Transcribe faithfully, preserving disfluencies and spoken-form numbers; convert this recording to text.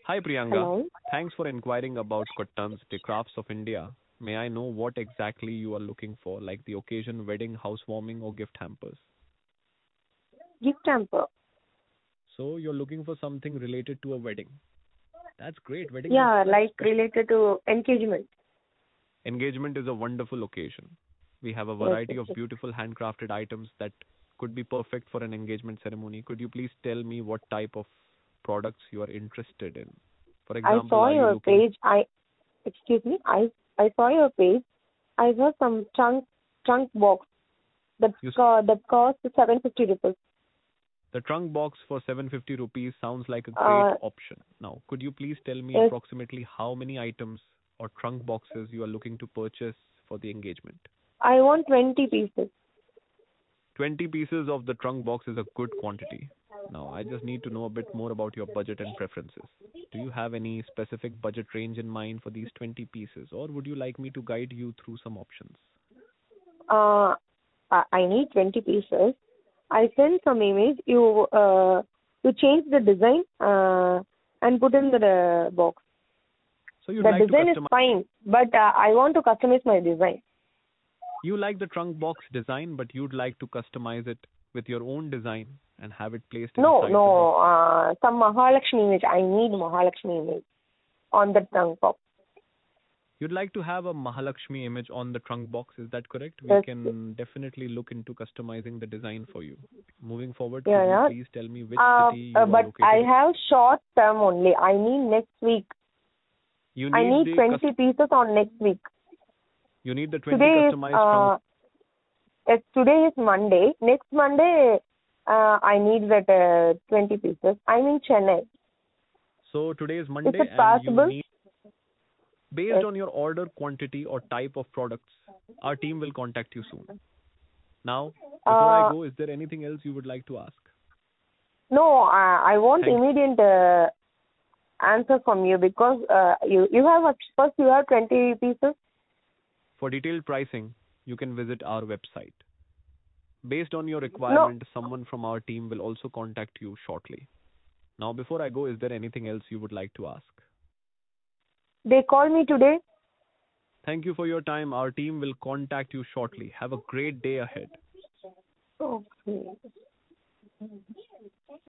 Hi Priyanka. Hello. Thanks for inquiring about Kottans, the crafts of India. May I know what exactly you are looking for, like the occasion, wedding, housewarming, or gift hampers? Gift hamper. So you're looking for something related to a wedding. That's great. Wedding is Yeah, such like special. related to engagement. Engagement is a wonderful occasion. We have a Yes, variety yes, of yes. beautiful handcrafted items that could be perfect for an engagement ceremony. Could you please tell me what type of products you are interested in? For I example, saw are you your looking page. I excuse me. I I saw your page. I saw some trunk trunk box that you s- co- that cost seven fifty rupees. the trunk box for seven hundred fifty rupees sounds like a great Uh, option. Now, could you please tell me yes, approximately how many items or trunk boxes you are looking to purchase for the engagement? I want twenty pieces. twenty pieces of the trunk box is a good quantity. Now, I just need to know a bit more about your budget and preferences. Do you have any specific budget range in mind for these twenty pieces, or would you like me to guide you through some options? Uh, I I need twenty pieces. I sent some image. You uh you change the design uh and put in the uh, box. So you'd The like to design is customize. fine, but uh, I want to customize my design. You like the trunk box design, but you'd like to customize it with your own design and have it placed No, inside the no, box. uh, some Mahalakshmi image. I need Mahalakshmi image on the trunk box. You'd like to have a Mahalakshmi image on the trunk box, is that correct? We Yes, can definitely look into customizing the design for you. Moving forward, yeah, could you yeah. please tell me which Uh, city uh, you are but I located in? have short term only. I need next week. You I need need the twenty custom pieces on next week. you need the twenty Today is customized trunk. uh, yes, today is Monday. Next Monday, uh, I need that uh, twenty pieces. I'm in Chennai. So today is Is Monday it and you possible? need, based Yes. on your order quantity or type of products, our team will contact you soon. Now, before I Uh, go, is there anything else you would like to ask? no, I, I want Thank immediate uh, answer from you because uh, you you have a, first you have twenty pieces. For detailed pricing, you can visit our website. Based on your No, requirement, someone from our team will also contact you shortly. Now, before I go, is there anything else you would like to ask? they call me today. Thank you for your time. Our team will contact you shortly. Have a great day ahead. Okay.